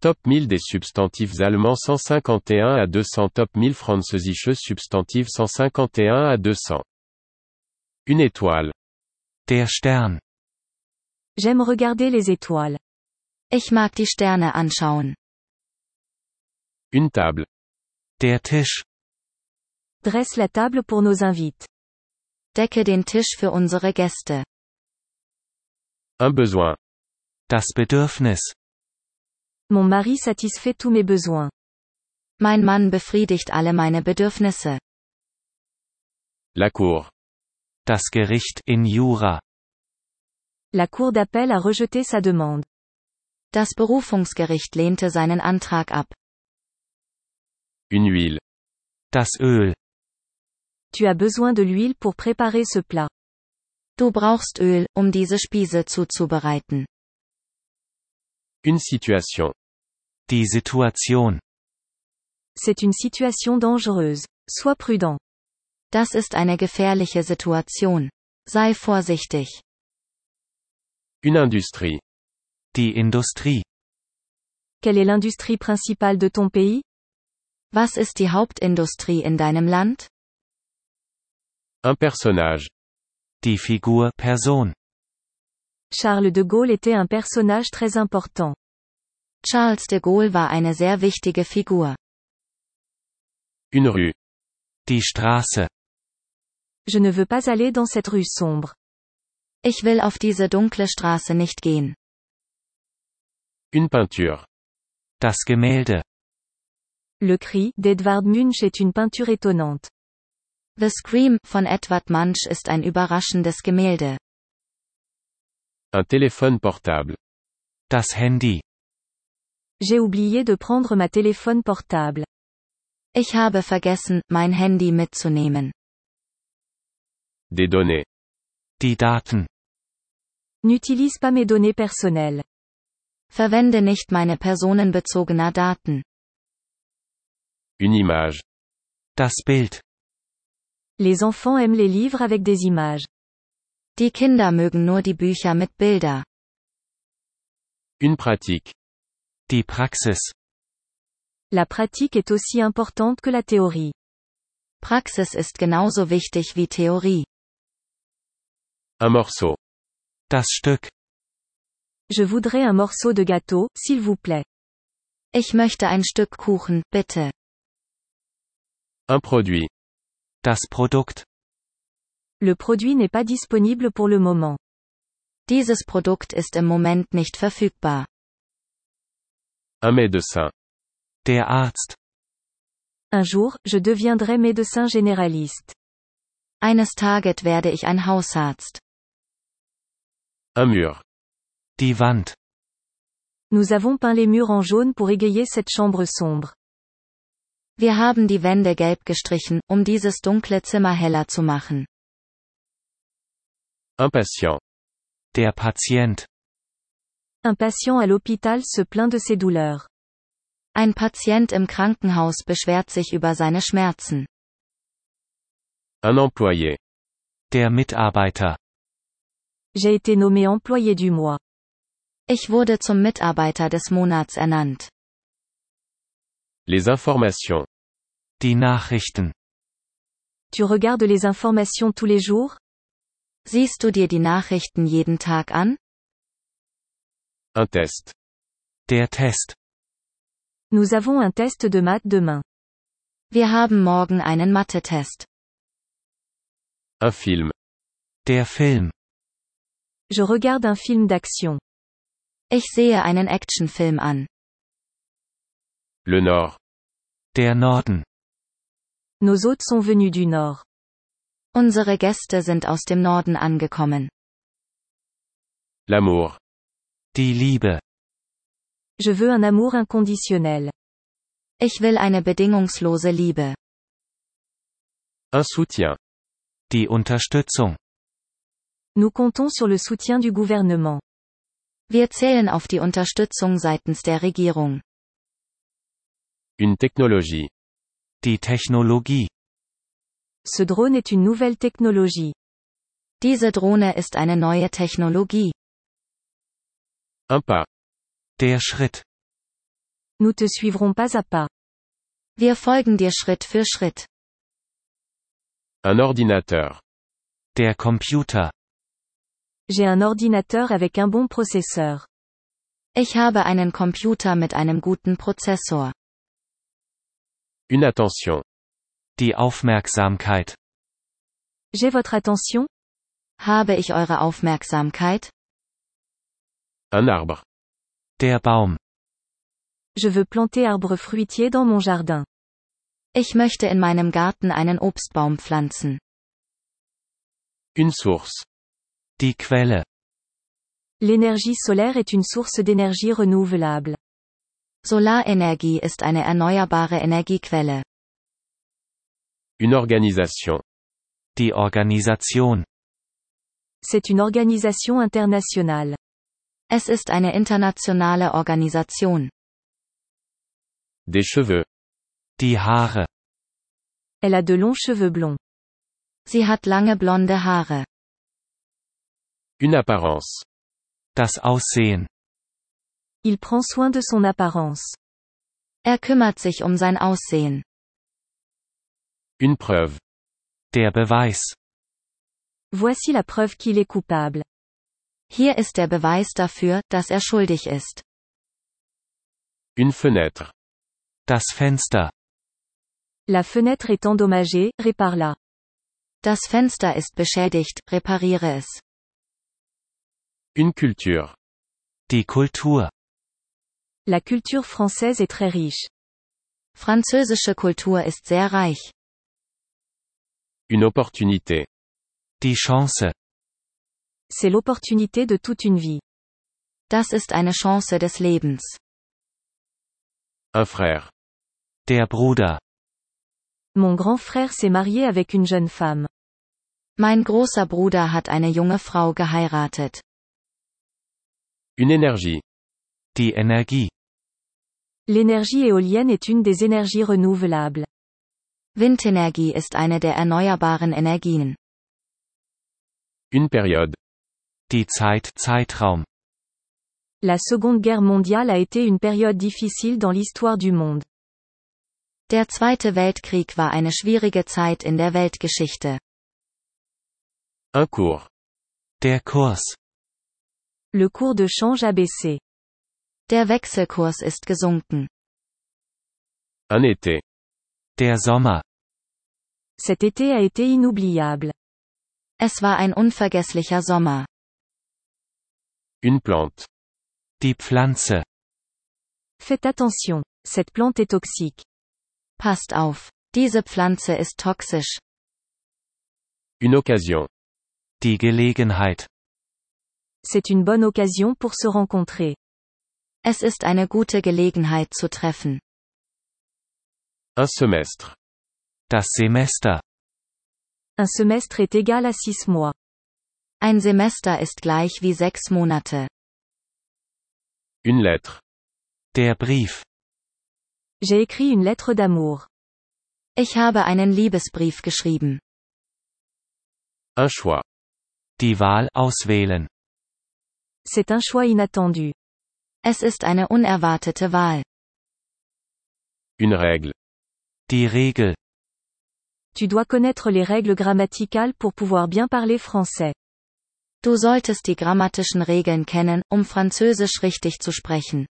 Top 1000 des substantifs allemands 151 à 200. Top 1000 französische Substantive 151 à 200. Une étoile. Der Stern. J'aime regarder les étoiles. Ich mag die Sterne anschauen. Une table. Der Tisch. Dresse la table pour nos invités. Decke den Tisch für unsere Gäste. Un besoin. Das Bedürfnis. Mon mari satisfait tous mes besoins. Mein Mann befriedigt alle meine Bedürfnisse. La cour. Das Gericht in Jura. La cour d'appel a rejeté sa demande. Das Berufungsgericht lehnte seinen Antrag ab. Une huile. Das Öl. Tu as besoin de l'huile pour préparer ce plat. Du brauchst Öl, um diese Spieße zuzubereiten. Une situation. Die Situation. C'est une situation dangereuse. Sois prudent. Das ist eine gefährliche Situation. Sei vorsichtig. Une industrie. Die Industrie. Quelle est l'industrie principale de ton pays? Was ist die Hauptindustrie in deinem Land? Un personnage. Die Figur Person. Charles de Gaulle était un personnage très important. Charles de Gaulle war eine sehr wichtige Figur. Une rue. Die Straße. Je ne veux pas aller dans cette rue sombre. Ich will auf diese dunkle Straße nicht gehen. Une peinture. Das Gemälde. Le cri d'Edvard Munch est une peinture étonnante. The Scream von Edvard Munch ist ein überraschendes Gemälde. Un téléphone portable. Das Handy. J'ai oublié de prendre ma téléphone portable. Ich habe vergessen, mein Handy mitzunehmen. Des données. Die Daten. N'utilise pas mes données personnelles. Verwende nicht meine personenbezogener Daten. Une image. Das Bild. Les enfants aiment les livres avec des images. Die Kinder mögen nur die Bücher mit Bilder. Une pratique. Die Praxis. La pratique est aussi importante que la théorie. Praxis ist genauso wichtig wie Theorie. Un morceau. Das Stück. Je voudrais un morceau de gâteau, s'il vous plaît. Ich möchte ein Stück Kuchen, bitte. Un produit. Das Produkt. Le produit n'est pas disponible pour le moment. Dieses Produkt ist im Moment nicht verfügbar. Un médecin. Der Arzt. Un jour, je deviendrai médecin généraliste. Eines Tages werde ich ein Hausarzt. Un mur. Die Wand. Nous avons peint les murs en jaune pour égayer cette chambre sombre. Wir haben die Wände gelb gestrichen, um dieses dunkle Zimmer heller zu machen. Un patient. Der Patient. Un patient à l'hôpital se plaint de ses douleurs. Ein Patient im Krankenhaus beschwert sich über seine Schmerzen. Un employé. Der Mitarbeiter. J'ai été nommé employé du mois. Ich wurde zum Mitarbeiter des Monats ernannt. Les informations. Die Nachrichten. Tu regardes les informations tous les jours? Siehst du dir die Nachrichten jeden Tag an? Un test. Der Test. Nous avons un test de maths demain. Wir haben morgen einen Mathe-Test. Un film. Der Film. Je regarde un film d'action. Ich sehe einen Actionfilm an. Le Nord. Der Norden. Nos hôtes sont venus du Nord. Unsere Gäste sind aus dem Norden angekommen. L'amour. Die Liebe. Je veux un amour inconditionnel. Ich will eine bedingungslose Liebe. Un soutien. Die Unterstützung. Nous comptons sur le soutien du gouvernement. Wir zählen auf die Unterstützung seitens der Regierung. Une technologie. Die Technologie. Ce drone est une nouvelle technologie. Diese Drohne ist eine neue Technologie. Un pas. Der Schritt. Nous te suivrons pas à pas. Wir folgen dir Schritt für Schritt. Un ordinateur. Der Computer. J'ai un ordinateur avec un bon processeur. Ich habe einen Computer mit einem guten Prozessor. Une attention. Die Aufmerksamkeit. J'ai votre attention? Habe ich eure Aufmerksamkeit? Un arbre. Der Baum. Je veux planter arbre fruitier dans mon jardin. Ich möchte in meinem Garten einen Obstbaum pflanzen. Une source. Die Quelle. L'énergie solaire est une source d'énergie renouvelable. Solarenergie ist eine erneuerbare Energiequelle. Une organisation. Die Organisation. C'est une organisation internationale. Es ist eine internationale Organisation. Des cheveux. Die Haare. Elle a de longs cheveux blonds. Sie hat lange blonde Haare. Une apparence. Das Aussehen. Il prend soin de son apparence. Er kümmert sich um sein Aussehen. Une preuve. Der Beweis. Voici la preuve qu'il est coupable. Hier ist der Beweis dafür, dass er schuldig ist. Une fenêtre. Das Fenster. La fenêtre est endommagée, répare-la. Das Fenster ist beschädigt, repariere es. Une culture. Die Kultur. La culture française est très riche. Französische Kultur ist sehr reich. Une opportunité. Die Chance. C'est l'opportunité de toute une vie. Das ist eine Chance des Lebens. Un frère. Der Bruder. Mon grand frère s'est marié avec une jeune femme. Mein großer Bruder hat eine junge Frau geheiratet. Une énergie. Die Energie. L'énergie éolienne est une des énergies renouvelables. Windenergie ist eine der erneuerbaren Energien. Une période. Die Zeit, Zeitraum. La Seconde Guerre mondiale a été une période difficile dans l'histoire du monde. Der Zweite Weltkrieg war eine schwierige Zeit in der Weltgeschichte. Un cours. Der Kurs. Le cours de change a baissé. Der Wechselkurs ist gesunken. Un été. Der Sommer. Cet été a été inoubliable. Es war ein unvergesslicher Sommer. Une plante. Die Pflanze. Faites attention, cette plante est toxique. Passt auf. Diese Pflanze ist toxisch. Une occasion. Die Gelegenheit. C'est une bonne occasion pour se rencontrer. Es ist eine gute Gelegenheit zu treffen. Un semestre. Das Semester. Un semestre est égal à 6 mois. Ein Semester ist gleich wie 6 Monate. Une lettre. Der Brief. J'ai écrit une lettre d'amour. Ich habe einen Liebesbrief geschrieben. Un choix. Die Wahl auswählen. C'est un choix inattendu. Es ist eine unerwartete Wahl. Une règle. Die Regel. Tu dois connaître les règles grammaticales pour pouvoir bien parler français. Du solltest die grammatischen Regeln kennen, um Französisch richtig zu sprechen.